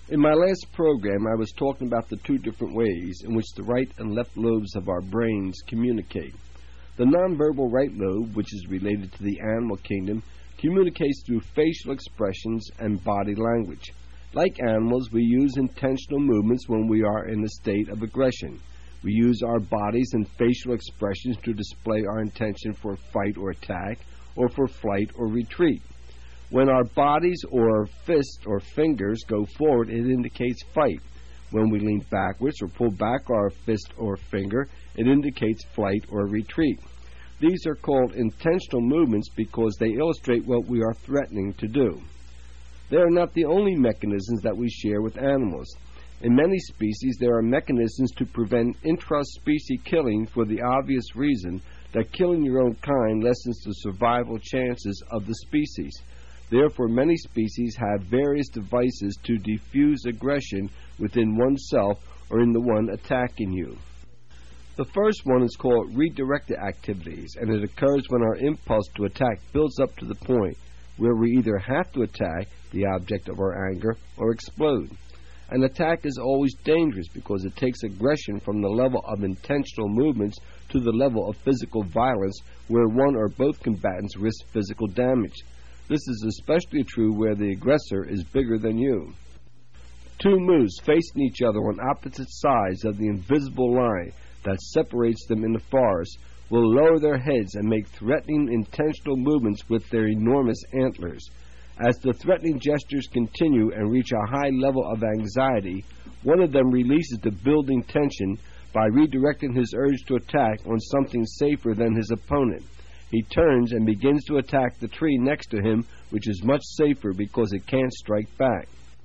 In my last program, I was talking about the two different ways in which the right and left lobes of our brains communicate. The nonverbal right lobe, which is related to the animal kingdom, communicates through facial expressions and body language. Like animals, we use intentional movements when we are in a state of aggression. We use our bodies and facial expressions to display our intention for fight or attack, or for flight or retreat. When our bodies or fists or fingers go forward, it indicates fight. When we lean backwards or pull back our fist or finger, it indicates flight or retreat. These are called intentional movements because they illustrate what we are threatening to do. They are not the only mechanisms that we share with animals. In many species, there are mechanisms to prevent intra-species killing for the obvious reason that killing your own kind lessens the survival chances of the species. Therefore, many species have various devices to diffuse aggression within oneself or in the one attacking you. The first one is called redirected activities, and it occurs when our impulse to attack builds up to the point where we either have to attack the object of our anger or explode. An attack is always dangerous because it takes aggression from the level of intentional movements to the level of physical violence where one or both combatants risk physical damage. This is especially true where the aggressor is bigger than you. Two moose facing each other on opposite sides of the invisible line that separates them in the forest will lower their heads and make threatening intentional movements with their enormous antlers. As the threatening gestures continue and reach a high level of anxiety, one of them releases the building tension by redirecting his urge to attack on something safer than his opponent. He turns and begins to attack the tree next to him, which is much safer because it can't strike back.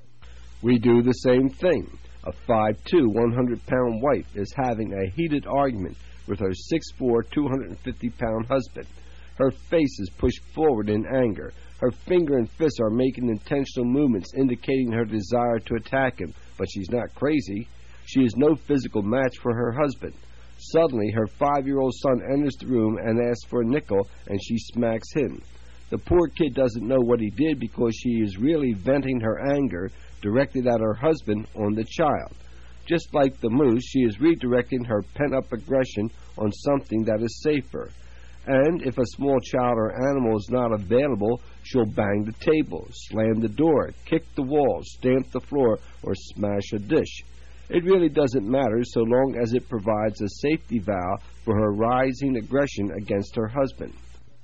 We do the same thing. A 5'2", 100-pound wife is having a heated argument with her 6'4", 250-pound husband. Her face is pushed forward in anger. Her finger and fist are making intentional movements indicating her desire to attack him, but she's not crazy. She is no physical match for her husband. Suddenly, her 5-year-old son enters the room and asks for a nickel, and she smacks him. The poor kid doesn't know what he did because she is really venting her anger directed at her husband on the child. Just like the moose, she is redirecting her pent-up aggression on something that is safer. And if a small child or animal is not available, she'll bang the table, slam the door, kick the wall, stamp the floor, or smash a dish. It really doesn't matter so long as it provides a safety valve for her rising aggression against her husband.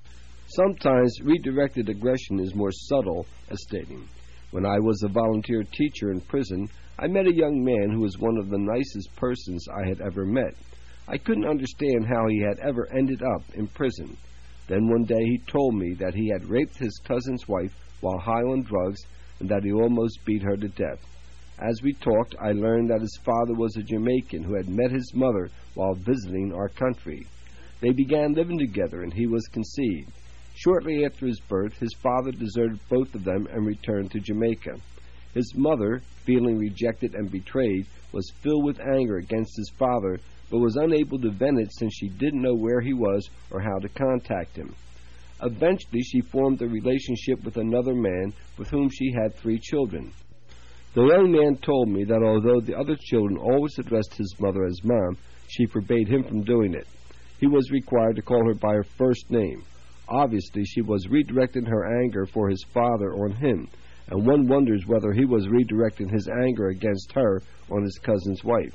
Sometimes redirected aggression is more subtle, as stating. When I was a volunteer teacher in prison, I met a young man who was one of the nicest persons I had ever met. I couldn't understand how he had ever ended up in prison. Then one day he told me that he had raped his cousin's wife while high on drugs and that he almost beat her to death. As we talked, I learned that his father was a Jamaican who had met his mother while visiting our country. They began living together and he was conceived. Shortly after his birth, his father deserted both of them and returned to Jamaica. His mother, feeling rejected and betrayed, was filled with anger against his father, but was unable to vent it since she didn't know where he was or how to contact him. Eventually, she formed a relationship with another man with whom she had 3 children. The young man told me that although the other children always addressed his mother as Mom, she forbade him from doing it. He was required to call her by her first name. Obviously, she was redirecting her anger for his father on him, and one wonders whether he was redirecting his anger against her on his cousin's wife.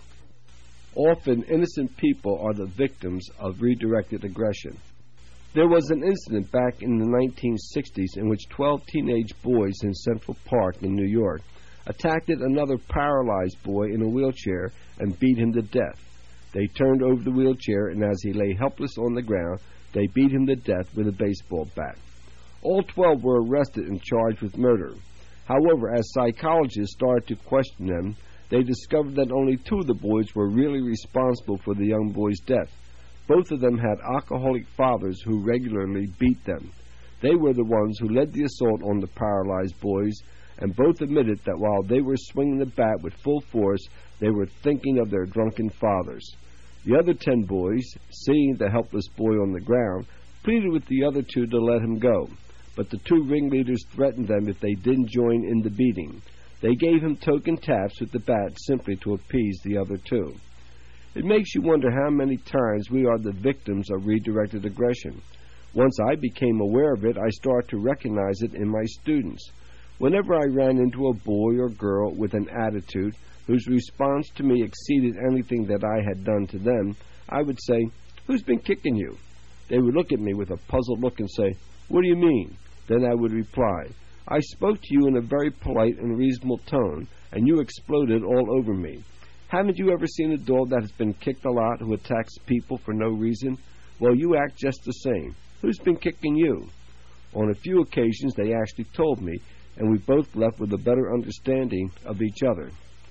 Often, innocent people are the victims of redirected aggression. There was an incident back in the 1960s in which 12 teenage boys in Central Park in New York attacked another paralyzed boy in a wheelchair and beat him to death. They turned over the wheelchair, and as he lay helpless on the ground, they beat him to death with a baseball bat. All 12 were arrested and charged with murder. However, as psychologists started to question them, they discovered that only 2 of the boys were really responsible for the young boy's death. Both of them had alcoholic fathers who regularly beat them. They were the ones who led the assault on the paralyzed boys, and both admitted that while they were swinging the bat with full force, they were thinking of their drunken fathers. The other 10 boys, seeing the helpless boy on the ground, pleaded with the other 2 to let him go, but the 2 ringleaders threatened them if they didn't join in the beating. They gave him token taps with the bat simply to appease the other two. It makes you wonder how many times we are the victims of redirected aggression. Once I became aware of it, I started to recognize it in my students. Whenever I ran into a boy or girl with an attitude whose response to me exceeded anything that I had done to them, I would say, "Who's been kicking you?" They would look at me with a puzzled look and say, "What do you mean?" Then I would reply, "I spoke to you in a very polite and reasonable tone, and you exploded all over me. Haven't you ever seen a dog that has been kicked a lot who attacks people for no reason? Well, you act just the same. Who's been kicking you?" On a few occasions they actually told me, and we both left with a better understanding of each other.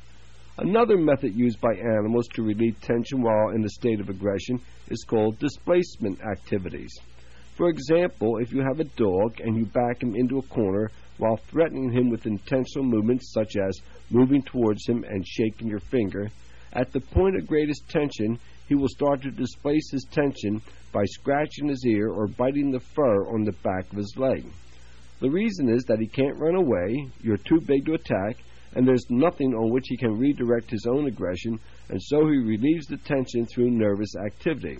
Another method used by animals to relieve tension while in a state of aggression is called displacement activities. For example, if you have a dog and you back him into a corner while threatening him with intentional movements such as moving towards him and shaking your finger, at the point of greatest tension, he will start to displace his tension by scratching his ear or biting the fur on the back of his leg. The reason is that he can't run away, you're too big to attack, and there's nothing on which he can redirect his own aggression, and so he relieves the tension through nervous activity.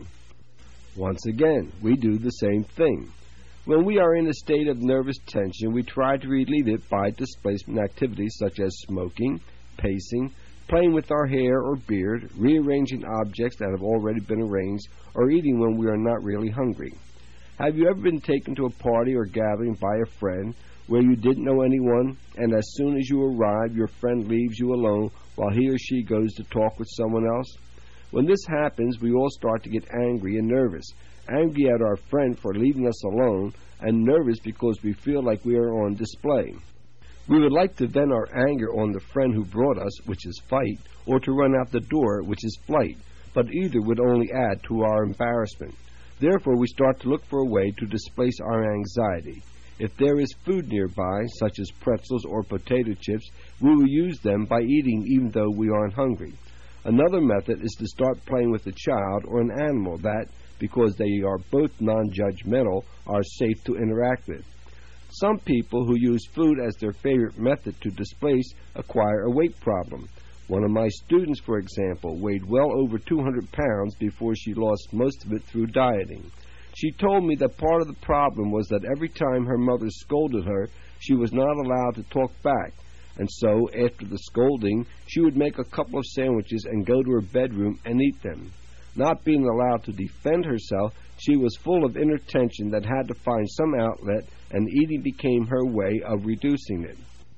Once again, we do the same thing. When we are in a state of nervous tension, we try to relieve it by displacement activities such as smoking, pacing, playing with our hair or beard, rearranging objects that have already been arranged, or eating when we are not really hungry. Have you ever been taken to a party or gathering by a friend where you didn't know anyone, and as soon as you arrive, your friend leaves you alone while he or she goes to talk with someone else? When this happens, we all start to get angry and nervous. Angry at our friend for leaving us alone, and nervous because we feel like we are on display. We would like to vent our anger on the friend who brought us, which is fight, or to run out the door, which is flight, but either would only add to our embarrassment. Therefore, we start to look for a way to displace our anxiety. If there is food nearby, such as pretzels or potato chips, we will use them by eating even though we aren't hungry. Another method is to start playing with a child or an animal that, because they are both non-judgmental, are safe to interact with. Some people who use food as their favorite method to displace acquire a weight problem. One of my students, for example, weighed well over 200 pounds before she lost most of it through dieting. She told me that part of the problem was that every time her mother scolded her, she was not allowed to talk back. And so, after the scolding, she would make a couple of sandwiches and go to her bedroom and eat them. Not being allowed to defend herself, she was full of inner tension that had to find some outlet, and eating became her way of reducing it.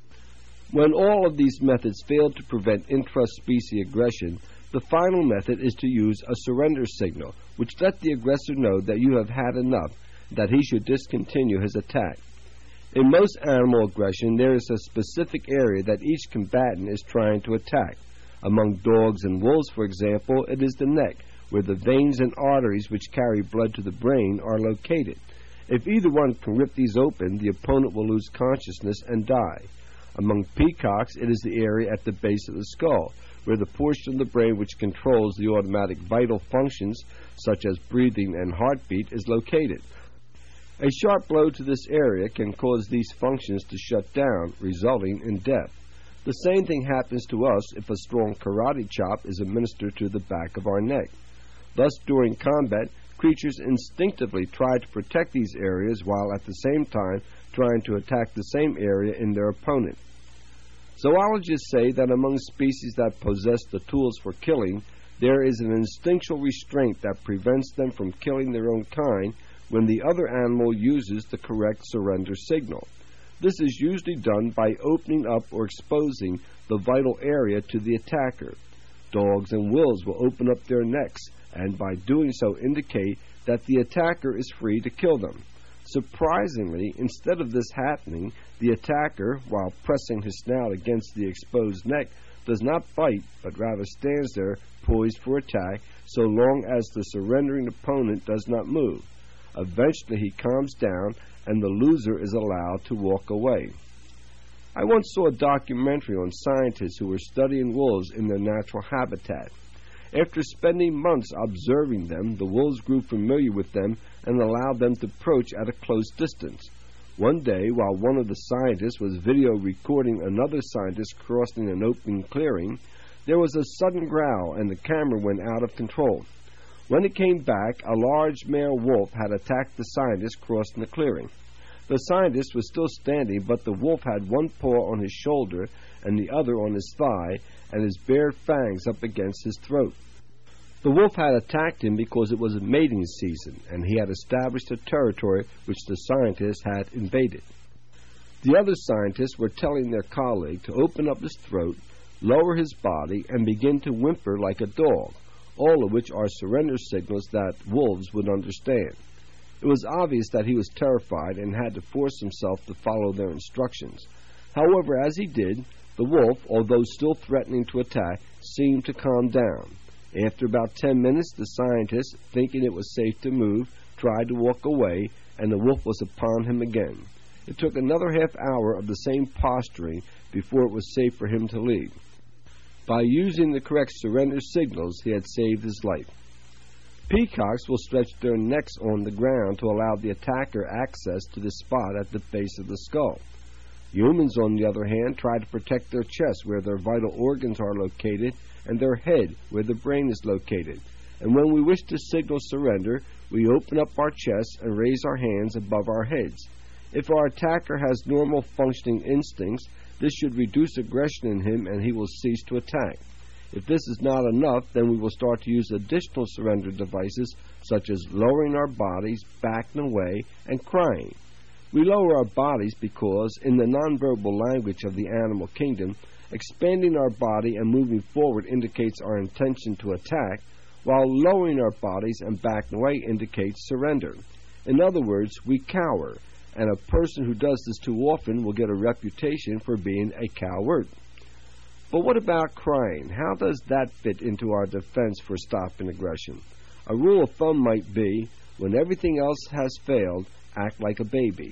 When all of these methods fail to prevent intra-species aggression, the final method is to use a surrender signal, which lets the aggressor know that you have had enough, that he should discontinue his attack. In most animal aggression, there is a specific area that each combatant is trying to attack. Among dogs and wolves, for example, it is the neck, where the veins and arteries which carry blood to the brain are located. If either one can rip these open, the opponent will lose consciousness and die. Among peacocks, it is the area at the base of the skull, where the portion of the brain which controls the automatic vital functions, such as breathing and heartbeat, is located. A sharp blow to this area can cause these functions to shut down, resulting in death. The same thing happens to us if a strong karate chop is administered to the back of our neck. Thus, during combat, creatures instinctively try to protect these areas while at the same time trying to attack the same area in their opponent. Zoologists say that among species that possess the tools for killing, there is an instinctual restraint that prevents them from killing their own kind when the other animal uses the correct surrender signal. This is usually done by opening up or exposing the vital area to the attacker. Dogs and wolves will open up their necks and by doing so indicate that the attacker is free to kill them. Surprisingly, instead of this happening, the attacker, while pressing his snout against the exposed neck, does not bite, but rather stands there poised for attack so long as the surrendering opponent does not move. Eventually he calms down and the loser is allowed to walk away. I once saw a documentary on scientists who were studying wolves in their natural habitat. After spending months observing them, the wolves grew familiar with them and allowed them to approach at a close distance. One day, while one of the scientists was video recording another scientist crossing an open clearing, there was a sudden growl and the camera went out of control. When it came back, a large male wolf had attacked the scientist crossing the clearing. The scientist was still standing, but the wolf had one paw on his shoulder and the other on his thigh, and his bared fangs up against his throat. The wolf had attacked him because it was mating season, and he had established a territory which the scientist had invaded. The other scientists were telling their colleague to open up his throat, lower his body, and begin to whimper like a dog, all of which are surrender signals that wolves would understand. It was obvious that he was terrified and had to force himself to follow their instructions. However, as he did, the wolf, although still threatening to attack, seemed to calm down. After about 10 minutes, the scientist, thinking it was safe to move, tried to walk away, and the wolf was upon him again. It took another half hour of the same posturing before it was safe for him to leave. By using the correct surrender signals, he had saved his life. Peacocks will stretch their necks on the ground to allow the attacker access to the spot at the base of the skull. Humans, on the other hand, try to protect their chest where their vital organs are located and their head where the brain is located. And when we wish to signal surrender, we open up our chest and raise our hands above our heads. If our attacker has normal functioning instincts, this should reduce aggression in him and he will cease to attack. If this is not enough, then we will start to use additional surrender devices such as lowering our bodies, backing away, and crying. We lower our bodies because, in the nonverbal language of the animal kingdom, expanding our body and moving forward indicates our intention to attack, while lowering our bodies and backing away indicates surrender. In other words, we cower, and a person who does this too often will get a reputation for being a coward. But what about crying? How does that fit into our defense for stopping aggression? A rule of thumb might be, when everything else has failed, act like a baby.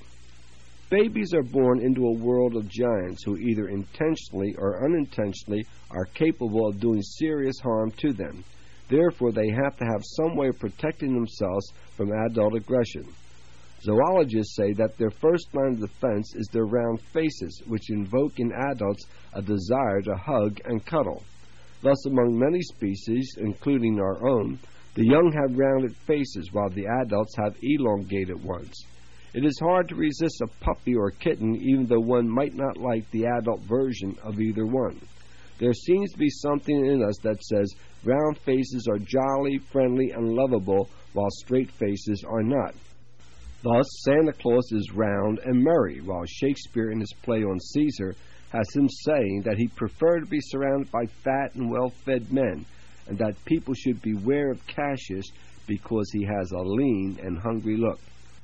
Babies are born into a world of giants who either intentionally or unintentionally are capable of doing serious harm to them. Therefore, they have to have some way of protecting themselves from adult aggression. Zoologists say that their first line of defense is their round faces, which invoke in adults a desire to hug and cuddle. Thus, among many species, including our own, the young have rounded faces while the adults have elongated ones. It is hard to resist a puppy or a kitten, even though one might not like the adult version of either one. There seems to be something in us that says round faces are jolly, friendly, and lovable, while straight faces are not. Thus, Santa Claus is round and merry, while Shakespeare in his play on Caesar has him saying that he preferred to be surrounded by fat and well-fed men, and that people should beware of Cassius because he has a lean and hungry look.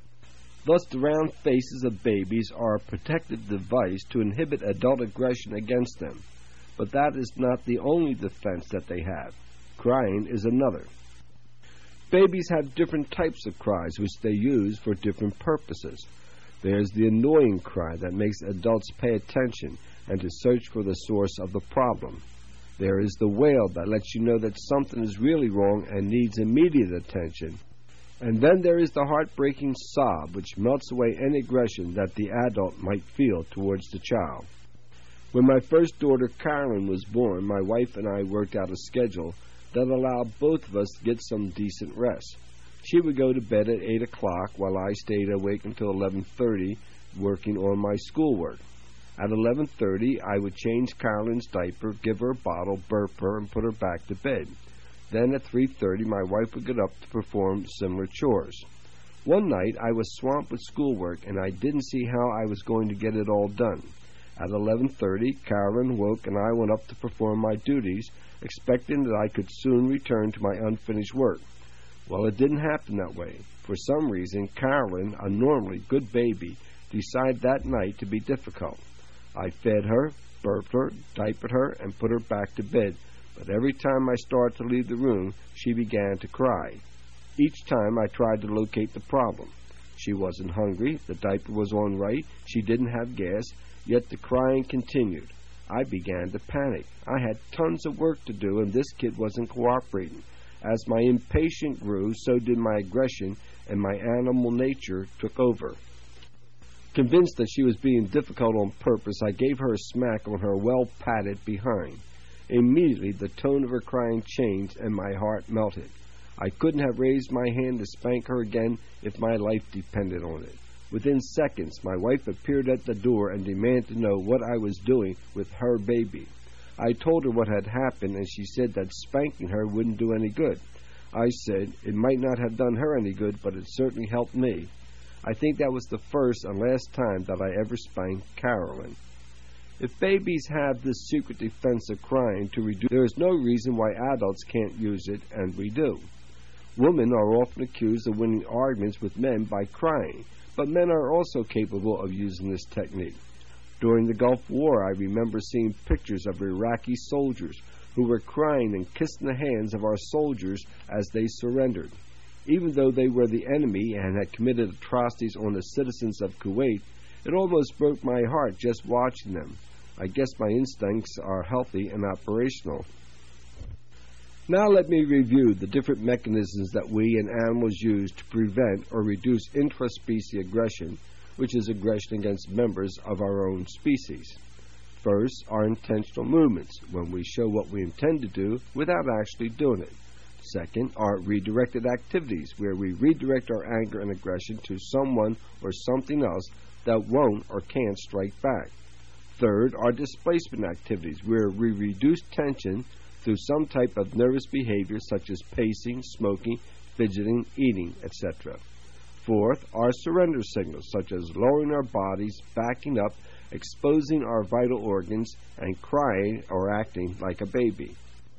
Thus, the round faces of babies are a protective device to inhibit adult aggression against them. But that is not the only defense that they have. Crying is another. Babies have different types of cries which they use for different purposes. There's the annoying cry that makes adults pay attention and to search for the source of the problem. There is the wail that lets you know that something is really wrong and needs immediate attention. And then there is the heartbreaking sob which melts away any aggression that the adult might feel towards the child. When my first daughter Carolyn was born, my wife and I worked out a schedule that allowed both of us to get some decent rest. She would go to bed at 8 o'clock while I stayed awake until 11:30 working on my schoolwork. At 11:30, I would change Carolyn's diaper, give her a bottle, burp her, and put her back to bed. Then at 3:30, my wife would get up to perform similar chores. One night, I was swamped with schoolwork, and I didn't see how I was going to get it all done. At 11:30, Carolyn woke, and I went up to perform my duties, expecting that I could soon return to my unfinished work. Well, it didn't happen that way. For some reason, Carolyn, a normally good baby, decided that night to be difficult. I fed her, burped her, diapered her, and put her back to bed, but every time I started to leave the room, she began to cry. Each time I tried to locate the problem. She wasn't hungry, the diaper was on right, she didn't have gas, yet the crying continued. I began to panic. I had tons of work to do, and this kid wasn't cooperating. As my impatience grew, so did my aggression, and my animal nature took over. Convinced that she was being difficult on purpose, I gave her a smack on her well-padded behind. Immediately, the tone of her crying changed, and my heart melted. I couldn't have raised my hand to spank her again if my life depended on it. Within seconds, my wife appeared at the door and demanded to know what I was doing with her baby. I told her what had happened, and she said that spanking her wouldn't do any good. I said it might not have done her any good, but it certainly helped me. I think that was the first and last time that I ever spanked Carolyn. If babies have this secret defense of crying to reduce, there is no reason why adults can't use it, and we do. Women are often accused of winning arguments with men by crying, but men are also capable of using this technique. During the Gulf War, I remember seeing pictures of Iraqi soldiers who were crying and kissing the hands of our soldiers as they surrendered. Even though they were the enemy and had committed atrocities on the citizens of Kuwait, it almost broke my heart just watching them. I guess my instincts are healthy and operational. Now let me review the different mechanisms that we and animals use to prevent or reduce intraspecies aggression, which is aggression against members of our own species. First, our intentional movements, when we show what we intend to do without actually doing it. Second, our redirected activities, where we redirect our anger and aggression to someone or something else that won't or can't strike back. Third, our displacement activities, where we reduce tension through some type of nervous behavior such as pacing, smoking, fidgeting, eating, etc. Fourth, our surrender signals, such as lowering our bodies, backing up, exposing our vital organs, and crying or acting like a baby.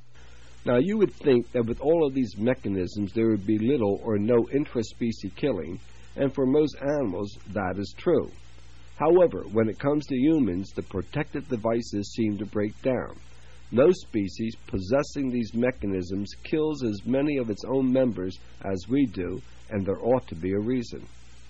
Now, you would think that with all of these mechanisms there would be little or no intraspecies killing, and for most animals that is true. However, when it comes to humans, the protective devices seem to break down. No species possessing these mechanisms kills as many of its own members as we do, and there ought to be a reason.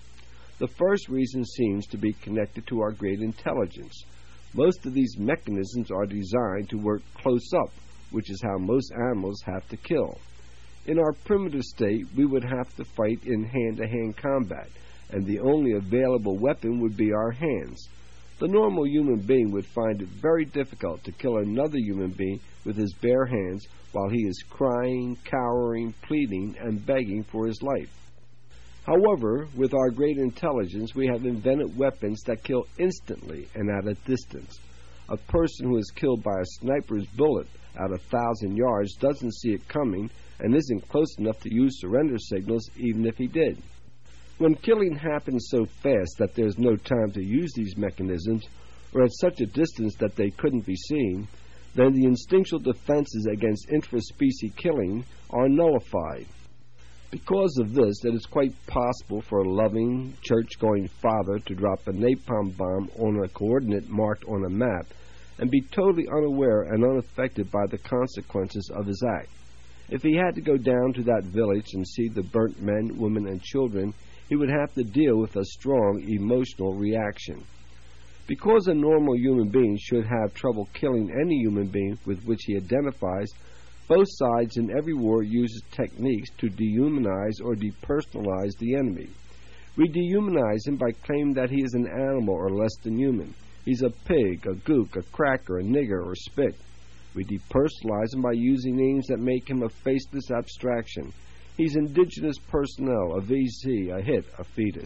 The first reason seems to be connected to our great intelligence. Most of these mechanisms are designed to work close up, which is how most animals have to kill. In our primitive state, we would have to fight in hand-to-hand combat, and the only available weapon would be our hands. The normal human being would find it very difficult to kill another human being with his bare hands while he is crying, cowering, pleading, and begging for his life. However, with our great intelligence, we have invented weapons that kill instantly and at a distance. A person who is killed by a sniper's bullet at 1,000 yards doesn't see it coming and isn't close enough to use surrender signals even if he did. When killing happens so fast that there's no time to use these mechanisms, or at such a distance that they couldn't be seen, then the instinctual defenses against intraspecies killing are nullified. Because of this, it is quite possible for a loving, church-going father to drop a napalm bomb on a coordinate marked on a map and be totally unaware and unaffected by the consequences of his act. If he had to go down to that village and see the burnt men, women, and children, he would have to deal with a strong emotional reaction. Because a normal human being should have trouble killing any human being with which he identifies, both sides in every war use techniques to dehumanize or depersonalize the enemy. We dehumanize him by claiming that he is an animal or less than human. He's a pig, a gook, a cracker, a nigger, or spit. We depersonalize him by using names that make him a faceless abstraction. He's indigenous personnel, a VC, a hit, a fetus.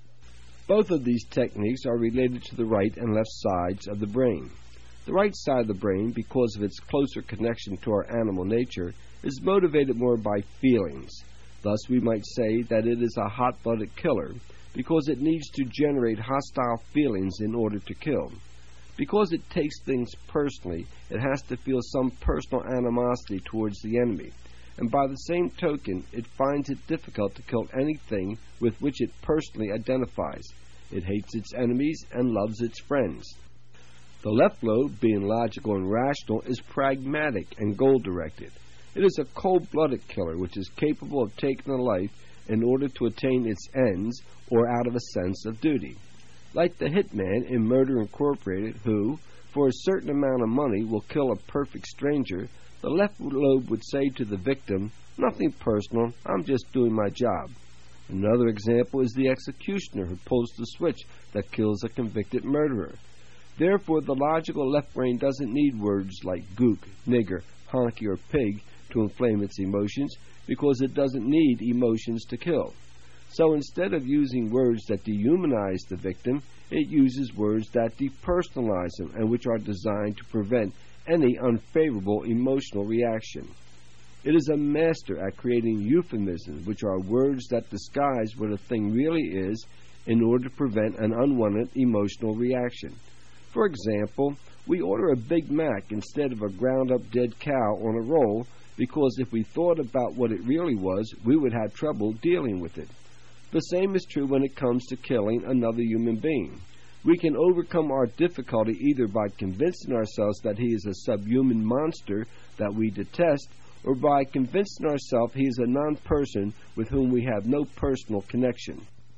Both of these techniques are related to the right and left sides of the brain. The right side of the brain, because of its closer connection to our animal nature, is motivated more by feelings. Thus, we might say that it is a hot-blooded killer, because it needs to generate hostile feelings in order to kill. Because it takes things personally, it has to feel some personal animosity towards the enemy. And by the same token, it finds it difficult to kill anything with which it personally identifies. It hates its enemies and loves its friends. The left lobe, being logical and rational, is pragmatic and goal-directed. It is a cold-blooded killer which is capable of taking a life in order to attain its ends or out of a sense of duty. Like the hitman in Murder Incorporated, who, for a certain amount of money, will kill a perfect stranger, the left lobe would say to the victim, "Nothing personal, I'm just doing my job." Another example is the executioner who pulls the switch that kills a convicted murderer. Therefore, the logical left brain doesn't need words like gook, nigger, honky, or pig to inflame its emotions, because it doesn't need emotions to kill. So instead of using words that dehumanize the victim, it uses words that depersonalize them and which are designed to prevent any unfavorable emotional reaction. It is a master at creating euphemisms, which are words that disguise what a thing really is in order to prevent an unwanted emotional reaction. For example, we order a Big Mac instead of a ground-up dead cow on a roll because if we thought about what it really was, we would have trouble dealing with it. The same is true when it comes to killing another human being. We can overcome our difficulty either by convincing ourselves that he is a subhuman monster that we detest, or by convincing ourselves he is a non-person with whom we have no personal connection.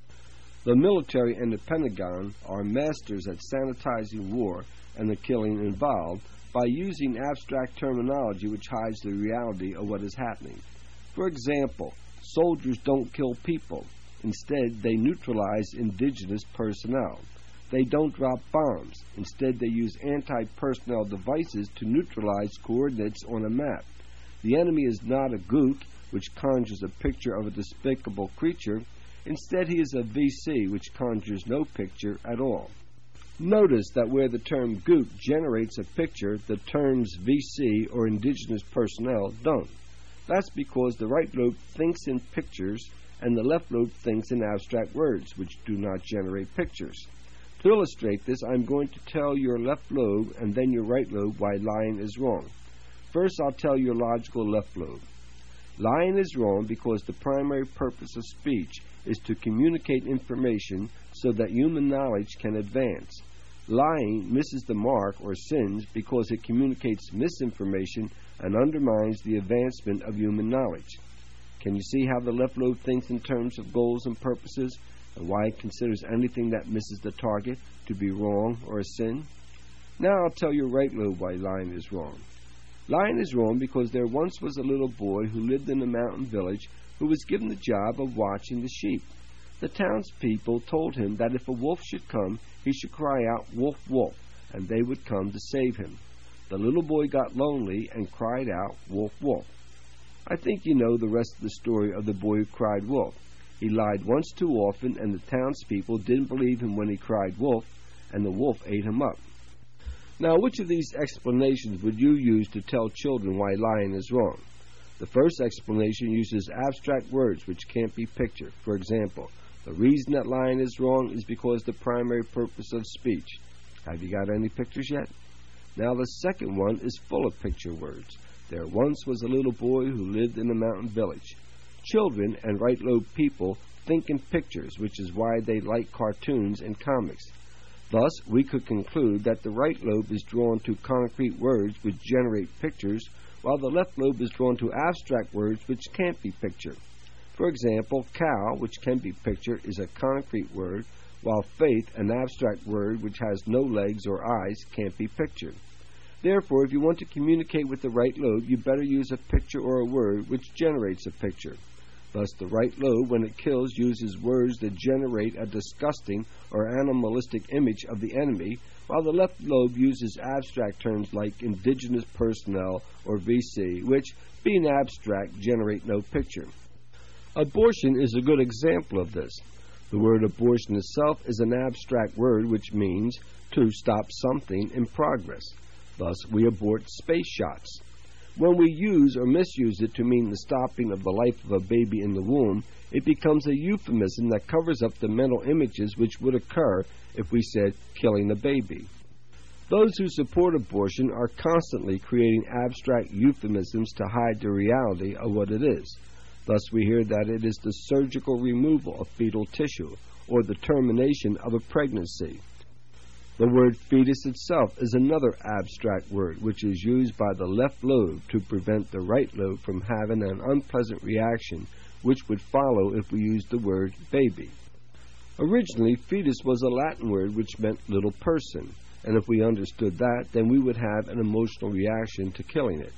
The military and the Pentagon are masters at sanitizing war and the killing involved by using abstract terminology which hides the reality of what is happening. For example, soldiers don't kill people. Instead, they neutralize indigenous personnel. They don't drop bombs. Instead, they use anti-personnel devices to neutralize coordinates on a map. The enemy is not a gook, which conjures a picture of a despicable creature. Instead, he is a VC, which conjures no picture at all. Notice that where the term gook generates a picture, the terms VC or indigenous personnel don't. That's because the right lobe thinks in pictures and the left lobe thinks in abstract words, which do not generate pictures. To illustrate this, I'm going to tell your left lobe and then your right lobe why lying is wrong. First, I'll tell your logical left lobe. Lying is wrong because the primary purpose of speech is to communicate information so that human knowledge can advance. Lying misses the mark or sins because it communicates misinformation and undermines the advancement of human knowledge. Can you see how the left lobe thinks in terms of goals and purposes, and why it considers anything that misses the target to be wrong or a sin? Now I'll tell your right lobe why lying is wrong. Lying is wrong because there once was a little boy who lived in a mountain village who was given the job of watching the sheep. The townspeople told him that if a wolf should come, he should cry out, "Wolf, wolf," and they would come to save him. The little boy got lonely and cried out, "Wolf, wolf." I think you know the rest of the story of the boy who cried wolf. He lied once too often, and the townspeople didn't believe him when he cried wolf, and the wolf ate him up. Now, which of these explanations would you use to tell children why lying is wrong? The first explanation uses abstract words which can't be pictured. For example, the reason that lying is wrong is because the primary purpose of speech. Have you got any pictures yet? Now, the second one is full of picture words. There once was a little boy who lived in a mountain village. Children and right lobe people think in pictures, which is why they like cartoons and comics. Thus, we could conclude that the right lobe is drawn to concrete words which generate pictures, while the left lobe is drawn to abstract words which can't be pictured. For example, cow, which can be pictured, is a concrete word, while faith, an abstract word which has no legs or eyes, can't be pictured. Therefore, if you want to communicate with the right lobe, you better use a picture or a word which generates a picture. Thus, the right lobe, when it kills, uses words that generate a disgusting or animalistic image of the enemy, while the left lobe uses abstract terms like indigenous personnel or VC, which, being abstract, generate no picture. Abortion is a good example of this. The word abortion itself is an abstract word which means to stop something in progress. Thus, we abort space shots. When we use or misuse it to mean the stopping of the life of a baby in the womb, it becomes a euphemism that covers up the mental images which would occur if we said killing a baby. Those who support abortion are constantly creating abstract euphemisms to hide the reality of what it is. Thus we hear that it is the surgical removal of fetal tissue or the termination of a pregnancy. The word fetus itself is another abstract word which is used by the left lobe to prevent the right lobe from having an unpleasant reaction which would follow if we used the word baby. Originally, fetus was a Latin word which meant little person, and if we understood that, then we would have an emotional reaction to killing it.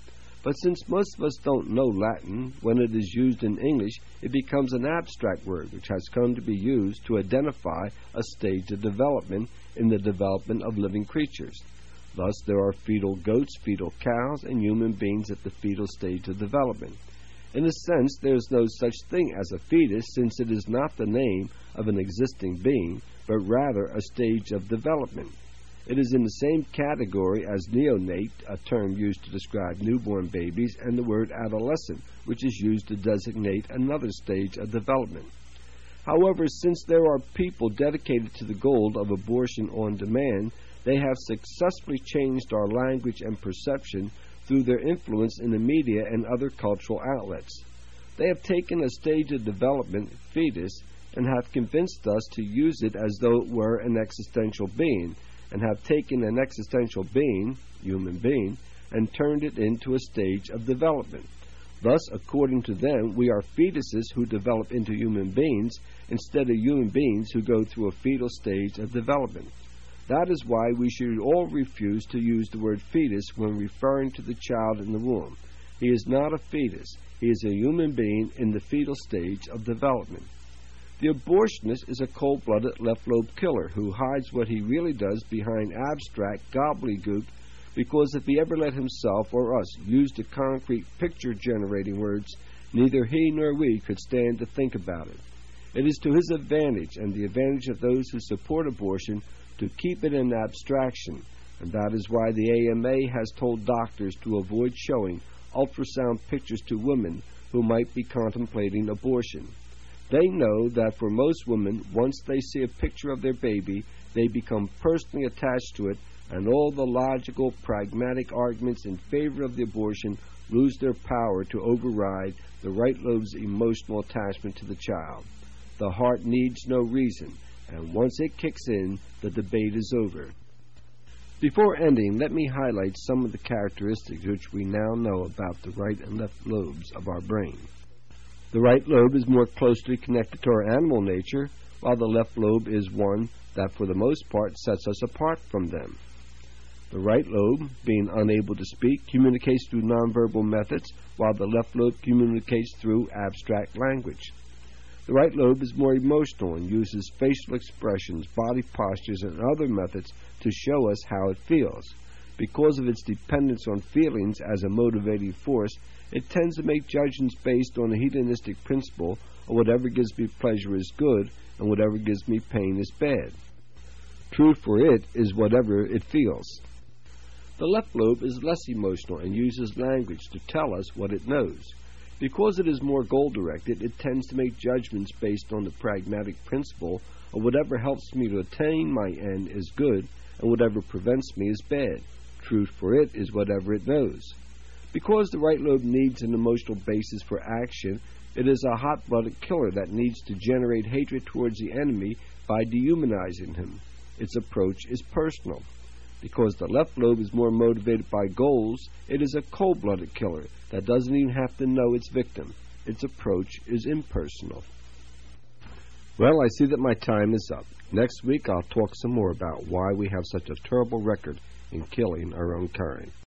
But since most of us don't know Latin, when it is used in English, it becomes an abstract word which has come to be used to identify a stage of development in the development of living creatures. Thus, there are fetal goats, fetal cows, and human beings at the fetal stage of development. In a sense, there is no such thing as a fetus, since it is not the name of an existing being, but rather a stage of development. It is in the same category as neonate, a term used to describe newborn babies, and the word adolescent, which is used to designate another stage of development. However, since there are people dedicated to the goal of abortion on demand, they have successfully changed our language and perception through their influence in the media and other cultural outlets. They have taken a stage of development, fetus, and have convinced us to use it as though it were an existential being, and have taken an existential being, human being, and turned it into a stage of development. Thus, according to them, we are fetuses who develop into human beings instead of human beings who go through a fetal stage of development. That is why we should all refuse to use the word fetus when referring to the child in the womb. He is not a fetus. He is a human being in the fetal stage of development. The abortionist is a cold-blooded left-lobe killer who hides what he really does behind abstract gobbledygook, because if he ever let himself or us use the concrete picture-generating words, neither he nor we could stand to think about it. It is to his advantage and the advantage of those who support abortion to keep it in abstraction, and that is why the AMA has told doctors to avoid showing ultrasound pictures to women who might be contemplating abortion. They know that for most women, once they see a picture of their baby, they become personally attached to it, and all the logical, pragmatic arguments in favor of the abortion lose their power to override the right lobe's emotional attachment to the child. The heart needs no reason, and once it kicks in, the debate is over. Before ending, let me highlight some of the characteristics which we now know about the right and left lobes of our brain. The right lobe is more closely connected to our animal nature, while the left lobe is one that for the most part sets us apart from them. The right lobe, being unable to speak, communicates through nonverbal methods, while the left lobe communicates through abstract language. The right lobe is more emotional and uses facial expressions, body postures, and other methods to show us how it feels. Because of its dependence on feelings as a motivating force, it tends to make judgments based on a hedonistic principle, or whatever gives me pleasure is good, and whatever gives me pain is bad. True for it is whatever it feels. The left lobe is less emotional and uses language to tell us what it knows. Because it is more goal-directed, it tends to make judgments based on the pragmatic principle of whatever helps me to attain my end is good, and whatever prevents me is bad. Truth for it is whatever it knows. Because the right lobe needs an emotional basis for action, it is a hot-blooded killer that needs to generate hatred towards the enemy by dehumanizing him. Its approach is personal. Because the left lobe is more motivated by goals, it is a cold-blooded killer that doesn't even have to know its victim. Its approach is impersonal. Well, I see that my time is up. Next week I'll talk some more about why we have such a terrible record in killing our own kind.